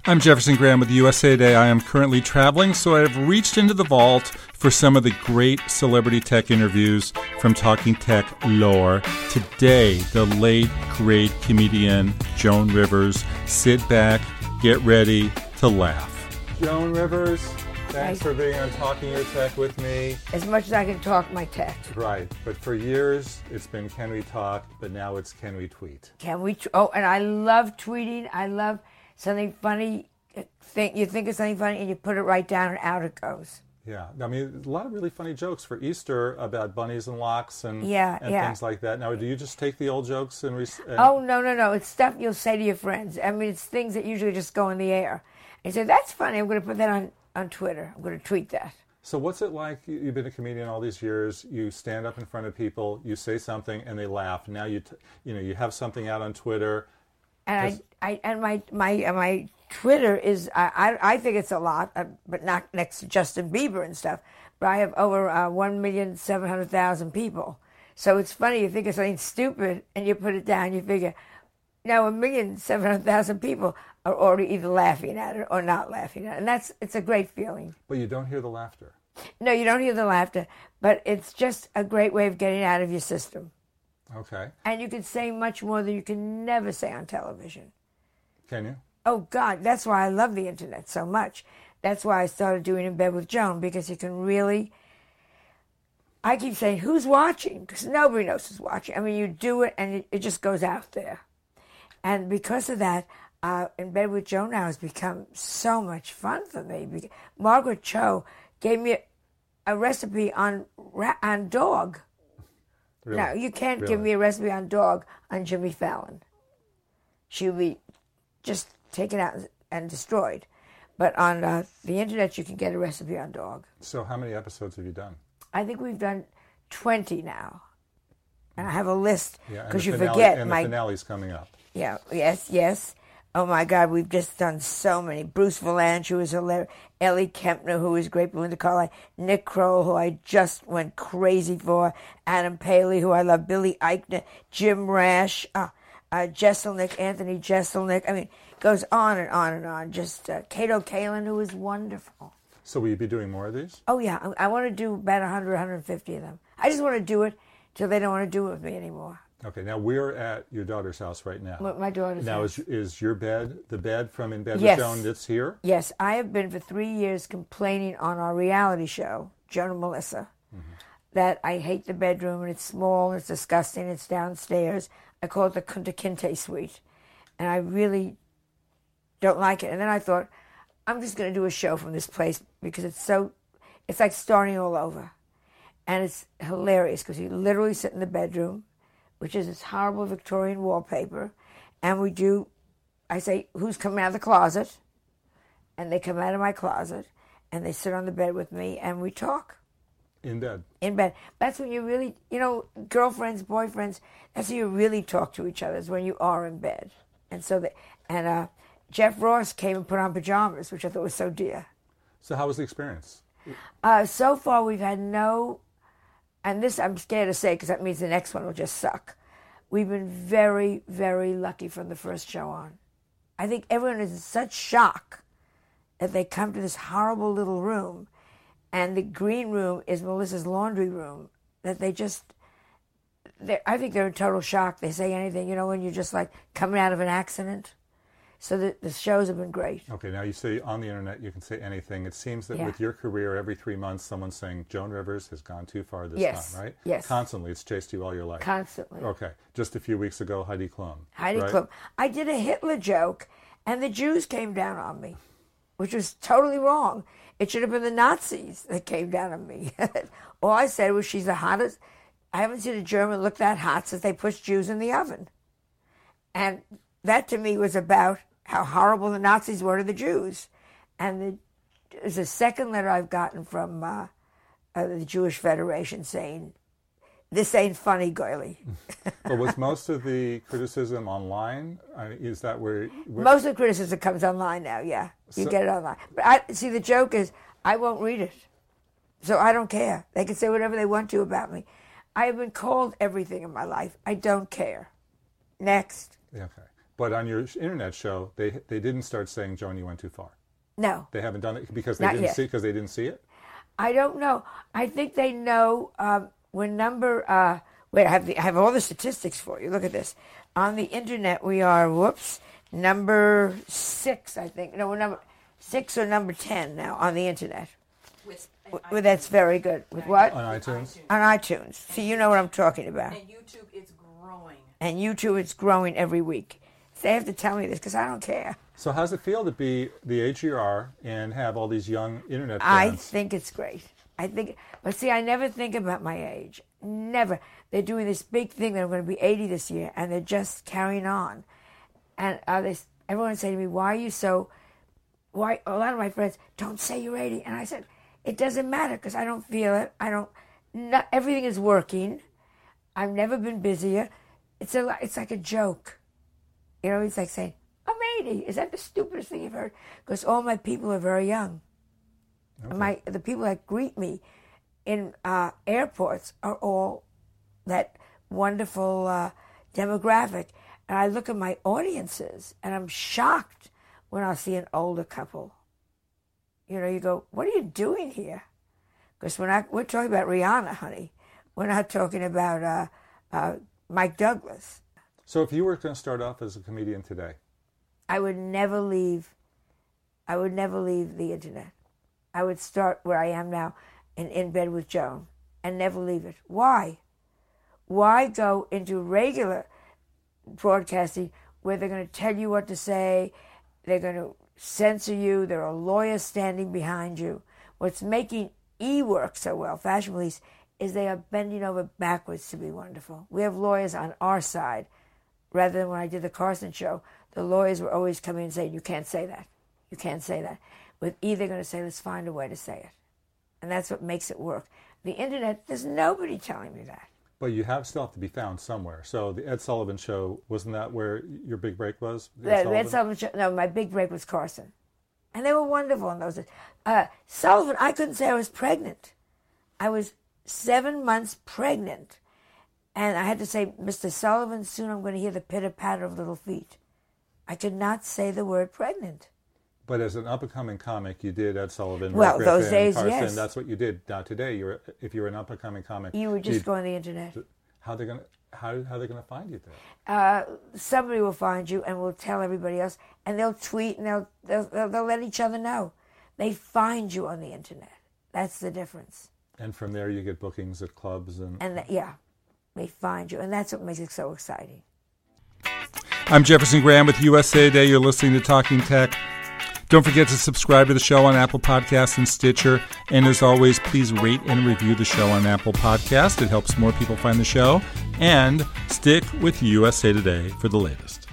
I'm Jefferson Graham with USA Today. I am currently traveling, so I have reached into the vault for some of the great celebrity tech interviews from Talking Tech lore. Today, the late, great comedian Joan Rivers. Sit back, get ready to laugh. Joan Rivers, thanks for being on Talking Your Tech with me. As much as I can talk my tech. Right, but for years it's been Can We Talk, but now it's Can We Tweet. Can we? And I love tweeting. I love something funny. You think of something funny and you put it right down and out it goes. Yeah, I mean, a lot of really funny jokes for Easter about bunnies and locks and things like that. Now, do you just take the old jokes and... Oh, no. It's stuff you'll say to your friends. I mean, it's things that usually just go in the air. And you say, that's funny. I'm going to put that on Twitter. I'm going to tweet that. So what's it like? You've been a comedian all these years. You stand up in front of people. You say something and they laugh. Now you have something out on Twitter. And my Twitter is, I think it's a lot, but not next to Justin Bieber and stuff. But I have over 1,700,000 people. So it's funny, you think of something stupid and you put it down, you figure, 1,700,000 people are already either laughing at it or not laughing at it. And it's a great feeling. But you don't hear the laughter. No, you don't hear the laughter, but it's just a great way of getting out of your system. Okay. And you can say much more than you can never say on television. Can you? Oh, God, that's why I love the internet so much. That's why I started doing In Bed with Joan, because you can really... I keep saying, who's watching? Because nobody knows who's watching. I mean, you do it, and it just goes out there. And because of that, In Bed with Joan now has become so much fun for me. Margaret Cho gave me a recipe on dog. Really? No, you can't give me a recipe on dog on Jimmy Fallon. She would be just taken out and destroyed. But on the internet, you can get a recipe on dog. So how many episodes have you done? I think we've done 20 now. And I have a list, because you forget. And the finale's coming up. Yeah, yes. Oh, my God, we've just done so many. Bruce Valanche, who is hilarious. Ellie Kempner, who is great. Belinda Carlisle. Nick Kroll, who I just went crazy for. Adam Paley, who I love. Billy Eichner. Jim Rash. Jeselnik, Anthony Jeselnik. I mean, it goes on and on and on. Just Kato Kaelin, who is wonderful. So will you be doing more of these? Oh, yeah. I want to do about 100, 150 of them. I just want to do it till they don't want to do it with me anymore. Okay, now we're at your daughter's house right now. My daughter's house. Now, is your bed, the bed from In Bed with Joan, that's here? Yes, I have been for 3 years complaining on our reality show, Joan and Melissa, that I hate the bedroom, and it's small, and it's disgusting, it's downstairs. I call it the Kunta Kinte suite, and I really don't like it. And then I thought, I'm just going to do a show from this place, because it's like starting all over. And it's hilarious, because you literally sit in the bedroom, which is this horrible Victorian wallpaper, and I say, who's coming out of the closet? And they come out of my closet, and they sit on the bed with me, and we talk. In bed? In bed. That's when you really, girlfriends, boyfriends, that's when you really talk to each other, is when you are in bed. And so, Jeff Ross came and put on pajamas, which I thought was so dear. So how was the experience? So far, we've had no... And this I'm scared to say, because that means the next one will just suck. We've been very, very lucky from the first show on. I think everyone is in such shock that they come to this horrible little room, and the green room is Melissa's laundry room, that I think they're in total shock. They say anything, when you're just like coming out of an accident. So the shows have been great. Okay, now you say on the internet you can say anything. It seems that with your career, every 3 months someone's saying, Joan Rivers has gone too far this time, right? Yes. Constantly. It's chased you all your life. Constantly. Okay. Just a few weeks ago, Heidi Klum. Klum. I did a Hitler joke, and the Jews came down on me, which was totally wrong. It should have been the Nazis that came down on me. All I said was, she's the hottest. I haven't seen a German look that hot since they pushed Jews in the oven. And that to me was about how horrible the Nazis were to the Jews. And there's a second letter I've gotten from the Jewish Federation saying, this ain't funny, Goylie. But was most of the criticism online? Is that where... Most of the criticism comes online now, yeah. You get it online. But see, the joke is, I won't read it. So I don't care. They can say whatever they want to about me. I have been called everything in my life. I don't care. Next. Yeah, okay. But on your internet show, they didn't start saying, Joan, you went too far. No. They haven't done it because they Not didn't yet. see because they didn't see it? I don't know. I think they know we're number... wait, I have all the statistics for you. Look at this. On the internet, we are, number 6, I think. No, we're number 6 or number 10 now on the internet. Well, that's very good. With what? On iTunes? On iTunes. See, you know what I'm talking about. And YouTube, it's growing. And YouTube, it's growing every week. They have to tell me this because I don't care. So how's it feel to be the age you are and have all these young internet I fans? think it's great. But see, I never think about my age. Never. They're doing this big thing that I'm going to be 80 this year, and they're just carrying on. And everyone say to me, why are you so... Why? A lot of my friends, don't say you're 80. And I said, it doesn't matter because I don't feel it. Everything is working. I've never been busier. It's like a joke. You know, it's like saying, I'm 80. Is that the stupidest thing you've heard? Because all my people are very young. Okay. The people that greet me in airports are all that wonderful demographic. And I look at my audiences, and I'm shocked when I see an older couple. You know, you go, what are you doing here? Because we're talking about Rihanna, honey. We're not talking about Mike Douglas. So if you were going to start off as a comedian today? I would never leave the internet. I would start where I am now, in bed with Joan, and never leave it. Why? Why go into regular broadcasting where they're going to tell you what to say, they're going to censor you, there are lawyers standing behind you. What's making work so well, Fashion Police, is they are bending over backwards to be wonderful. We have lawyers on our side. Rather than when I did the Carson show, the lawyers were always coming and saying, you can't say that. You can't say that. With they're going to say, let's find a way to say it. And that's what makes it work. The internet, there's nobody telling me that. But you still have to be found somewhere. So the Ed Sullivan Show, wasn't that where your big break was? The Ed Sullivan Show, no, my big break was Carson. And they were wonderful in those days. Sullivan, I couldn't say I was pregnant. I was 7 months pregnant. And I had to say, Mr. Sullivan, soon I'm going to hear the pitter-patter of little feet. I could not say the word pregnant. But as an up-and-coming comic, you did Ed Sullivan, well, Rick those Griffin, days, Carson. yes. That's what you did. Now today, if you're an up-and-coming comic, you would just go on the internet. How are they going to find you there? Somebody will find you and will tell everybody else, and they'll tweet and they'll let each other know. They find you on the internet. That's the difference. And from there, you get bookings at clubs they find you, and that's what makes it so exciting. I'm Jefferson Graham with USA Today. You're listening to Talking Tech. Don't forget to subscribe to the show on Apple Podcasts and Stitcher. And as always, please rate and review the show on Apple Podcasts. It helps more people find the show. And stick with USA Today for the latest.